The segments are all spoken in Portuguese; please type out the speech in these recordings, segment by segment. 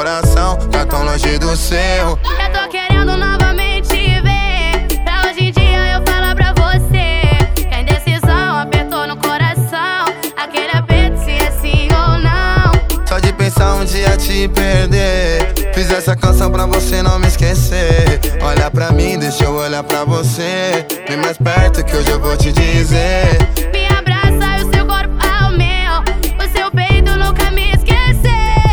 coração tá tão longe do seu. Eu tô querendo novamente te ver. Pra hoje em dia eu falar pra você que a indecisão apertou no coração. Aquele aperto se é sim ou não. Só de pensar um dia te perder. Fiz essa canção pra você não me esquecer. Olha pra mim, deixa eu olhar pra você. Vem mais perto que hoje eu vou te dizer. Me abraça e o seu corpo ao meu. O seu peito nunca me esquecer.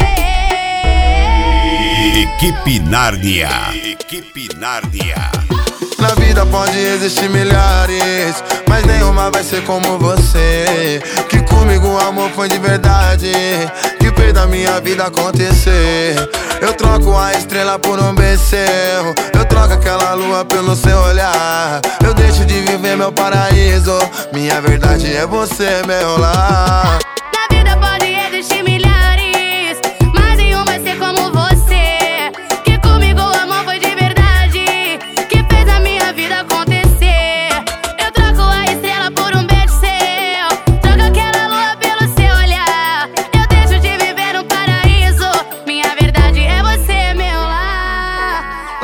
Equipe Nárnia. Equipe Nárnia. Na vida pode existir milhares, mas nenhuma vai ser como você. Que comigo o amor foi de verdade, que fez da minha vida acontecer. Eu troco a estrela por um becerro, eu troco aquela lua pelo seu olhar. Eu deixo de viver meu paraíso, minha verdade é você, meu lar. Na vida pode existir milhares, mas nenhum vai ser como você. Que comigo o amor foi de verdade, que fez a minha vida acontecer. Eu troco a estrela por um beijo seu, troco aquela lua pelo seu olhar. Eu deixo de viver um paraíso, minha verdade é você, meu lar.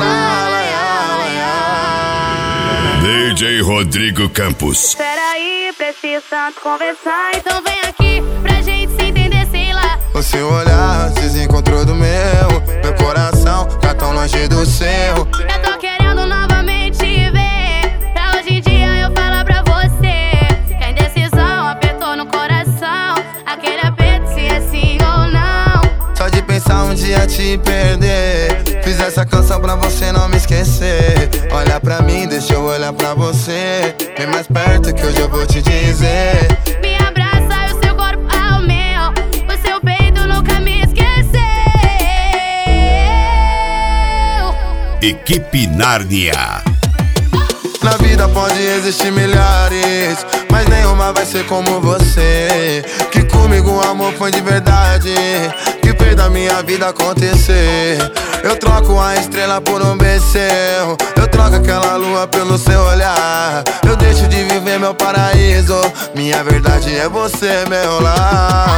DJ Rodrigo Campos. Peraí, preciso tanto conversar, então vem aqui pra gente se entender, sei lá. O seu olhar se desencontrou do meu, meu coração tá tão longe do seu. Eu tô querendo novamente te ver. Pra hoje em dia eu falar pra você que a indecisão apertou no coração. Aquele aperto se é sim ou não. Só de pensar um dia te perder. Fiz essa canção pra você não me esquecer. Olha pra mim, deixa eu olhar pra você. Vem mais perto que hoje eu vou te dizer. Me abraça e o seu corpo ao meu. O seu peito nunca me esqueceu. Equipe Nárnia. Na vida pode existir milhares, mas nenhuma vai ser como você. Que comigo o amor foi de verdade, que fez da minha vida acontecer. Eu troco a estrela por um becerro, eu troco aquela lua pelo seu olhar. Eu deixo de viver meu paraíso, minha verdade é você, meu lar.